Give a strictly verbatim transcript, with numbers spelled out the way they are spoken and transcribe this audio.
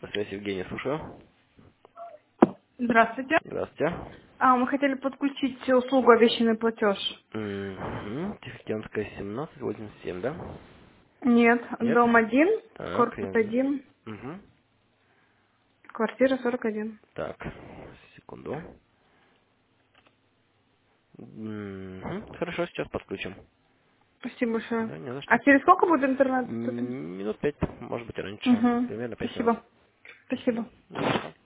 Центр связи Евгений, слушаю. Здравствуйте. Здравствуйте. А, мы хотели подключить услугу обещанный платеж. Угу. Тихоокеанская, семнадцать восемьдесят семь, да? Нет, Нет? дом один, Так, корпус я... один, Угу. квартира сорок один. Так, секунду. Мгм. Хорошо, сейчас подключим. Спасибо большое. Да, не за А что. через сколько будет интернет доступен? М, Минут пять, может быть, раньше. Угу. Примерно пять минут. Спасибо. Мгм. Спасибо. Не за что.